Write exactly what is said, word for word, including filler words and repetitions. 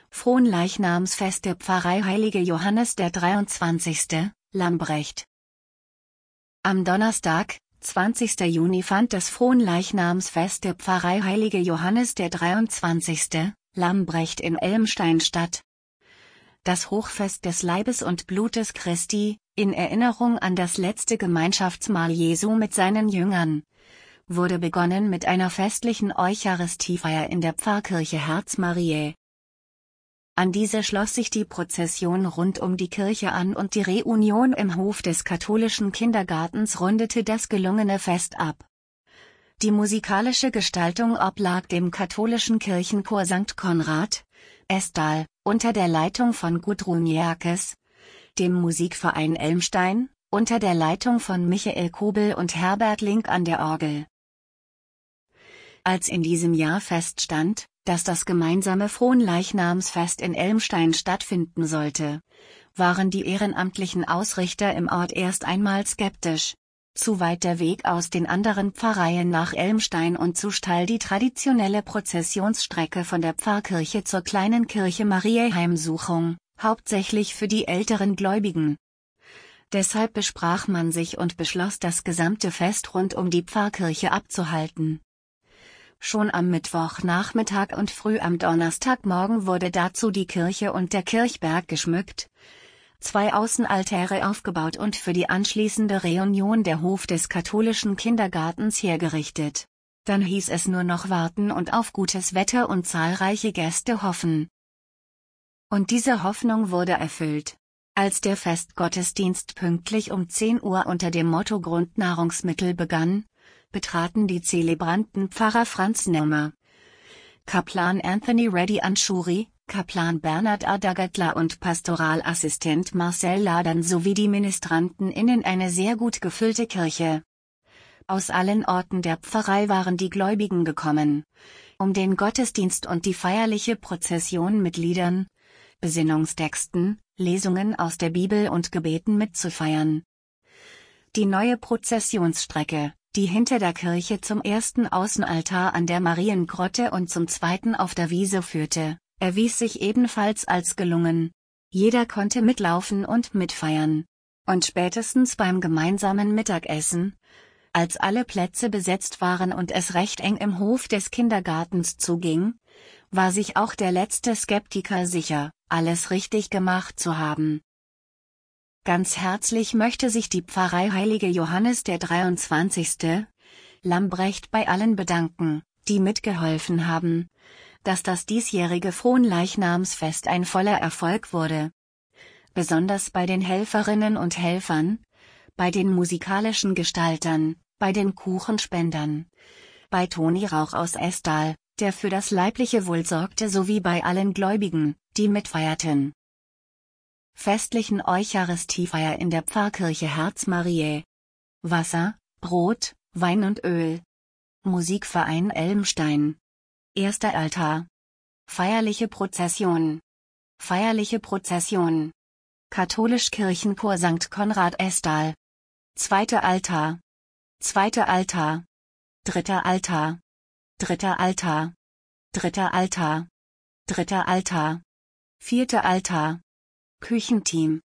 Fronleichnamsfest der Pfarrei Heilige Johannes der dreiundzwanzigste, Lambrecht. Am Donnerstag, zwanzigsten Juni fand das Fronleichnamsfest der Pfarrei Heilige Johannes der dreiundzwanzigste, Lambrecht in Elmstein statt. Das Hochfest des Leibes und Blutes Christi, in Erinnerung an das letzte Gemeinschaftsmahl Jesu mit seinen Jüngern, wurde begonnen mit einer festlichen Eucharistiefeier in der Pfarrkirche Herz Mariä. An diese schloss sich die Prozession rund um die Kirche an und die Reunion im Hof des katholischen Kindergartens rundete das gelungene Fest ab. Die musikalische Gestaltung oblag dem katholischen Kirchenchor Sankt Konrad, Estal, unter der Leitung von Gudrun Jerkes, dem Musikverein Elmstein, unter der Leitung von Michael Kobel und Herbert Link an der Orgel. Als in diesem Jahr feststand, dass das gemeinsame Fronleichnamsfest in Elmstein stattfinden sollte, waren die ehrenamtlichen Ausrichter im Ort erst einmal skeptisch. Zu weit der Weg aus den anderen Pfarreien nach Elmstein und zu steil die traditionelle Prozessionsstrecke von der Pfarrkirche zur kleinen Kirche Mariä Heimsuchung, hauptsächlich für die älteren Gläubigen. Deshalb besprach man sich und beschloss, das gesamte Fest rund um die Pfarrkirche abzuhalten. Schon am Mittwochnachmittag und früh am Donnerstagmorgen wurde dazu die Kirche und der Kirchberg geschmückt, zwei Außenaltäre aufgebaut und für die anschließende Reunion der Hof des katholischen Kindergartens hergerichtet. Dann hieß es nur noch warten und auf gutes Wetter und zahlreiche Gäste hoffen. Und diese Hoffnung wurde erfüllt. Als der Festgottesdienst pünktlich um zehn Uhr unter dem Motto Grundnahrungsmittel begann, betraten die Zelebranten Pfarrer Franz Neumer, Kaplan Anthony Reddy Anschuri, Kaplan Bernhard Adagatler und Pastoralassistent Marcel Ladern sowie die Ministranten in eine sehr gut gefüllte Kirche. Aus allen Orten der Pfarrei waren die Gläubigen gekommen, um den Gottesdienst und die feierliche Prozession mit Liedern, Besinnungstexten, Lesungen aus der Bibel und Gebeten mitzufeiern. Die neue Prozessionsstrecke, die hinter der Kirche zum ersten Außenaltar an der Mariengrotte und zum zweiten auf der Wiese führte, erwies sich ebenfalls als gelungen. Jeder konnte mitlaufen und mitfeiern. Und spätestens beim gemeinsamen Mittagessen, als alle Plätze besetzt waren und es recht eng im Hof des Kindergartens zuging, war sich auch der letzte Skeptiker sicher, alles richtig gemacht zu haben. Ganz herzlich möchte sich die Pfarrei Heilige Johannes der dreiundzwanzigste, Lambrecht bei allen bedanken, die mitgeholfen haben, dass das diesjährige Fronleichnamsfest ein voller Erfolg wurde. Besonders bei den Helferinnen und Helfern, bei den musikalischen Gestaltern, bei den Kuchenspendern, bei Toni Rauch aus Estal, der für das leibliche Wohl sorgte, sowie bei allen Gläubigen, die mitfeierten. Festlichen Eucharistiefeier in der Pfarrkirche Herz Mariä. Wasser, Brot, Wein und Öl. Musikverein Elmstein. Erster Altar. Feierliche Prozession. Feierliche Prozession. Katholisch-Kirchenchor Sankt Konrad Estal. Zweiter Altar. Zweiter Altar. Dritter Altar. Dritter Altar. Dritter Altar. Dritter Altar. Vierter Altar. Küchenteam.